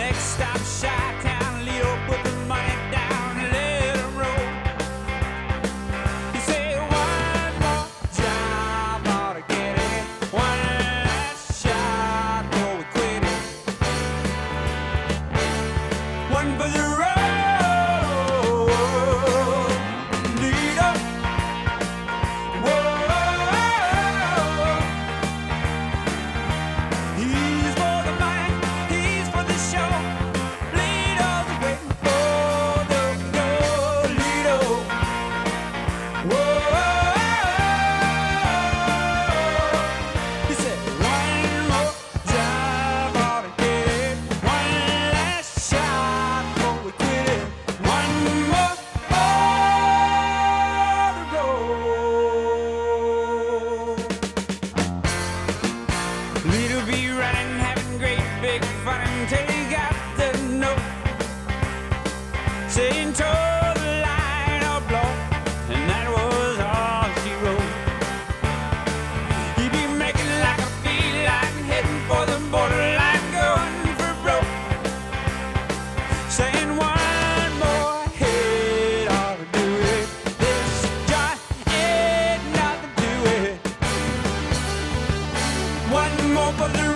Next stop, Chi-Town. Leo put the money down and let him roll. He said, one more job ought to get it. One last shot before we quit it. One for the road. Lido. Whoa. He's for the money, he's for the show. Lido's waiting for the go. Lido. Whoa. He said, one more job ought to get it. One last shot before we quit it. One more to go. Lido be running, having great big fun until he got the note saying toe the line or blow, and that was all she wrote. He'd be making like a feline, heading for the borderline, going for broke, saying one more hit ought to do it. This joint ain't nothing to it. One more for the